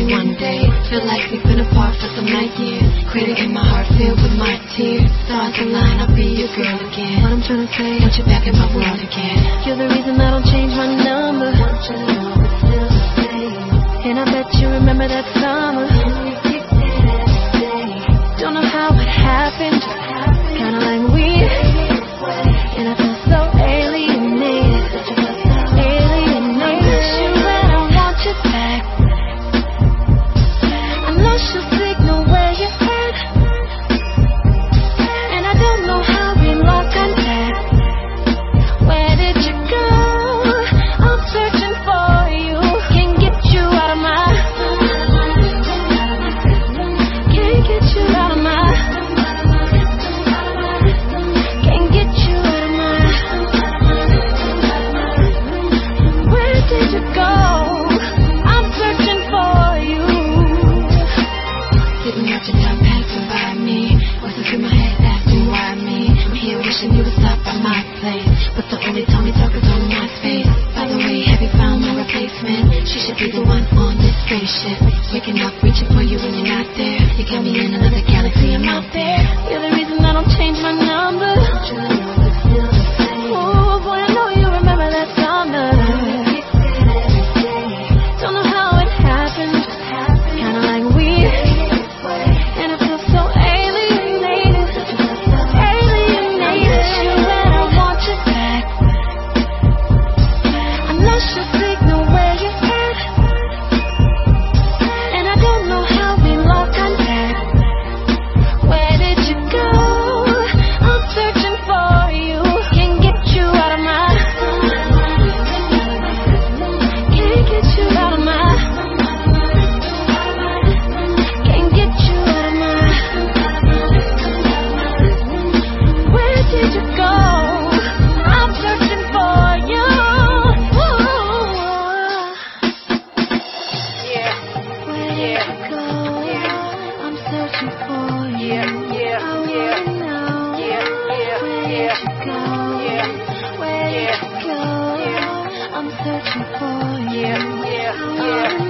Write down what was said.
in one day. Feel like we've been apart for some night years. Crater in my heart filled with my tears. Stars align, I'll be your girl again. What I'm trying to say, want you back in my world again. You're the reason I don't change my number. Want you to know it's still the same. And I bet you remember that summer. Don't know how it happened, kinda like weird. And I feel so alienated. I miss you and I want you back. I know she'll signal where you're at. And I don't know how we lost contact. Where did you go? I'm searching for you. Can't get you out of my. Can't get you out of my. Can't get you out of my. Where did you go? I'm searching for you. Sitting at your time passing by me. Voices in my head asking why me. I'm here wishing you would stop by my place. But the only time we talk is on my face. By the way, have you found my replacement? She should be the one on this spaceship. Waking up, reaching for you when you're not there. You got me in another galaxy, I'm out there. You're the reason I don't change my number. Oh boy, I know you remember that summer. Don't know how it happened, kinda like weird. And I feel so alienated. You and I want you back. I know she'll signal where you're at. And I don't know how we lost contact. Where did you go? I'm searching for you. Can't get you out of my. Can't get you out of my. Can't get you out of my. Where did you go? I'm searching for you. Where did you go? I'm searching for you. I wanna know. Where did you go? Where did you go? I'm searching for you. I wanna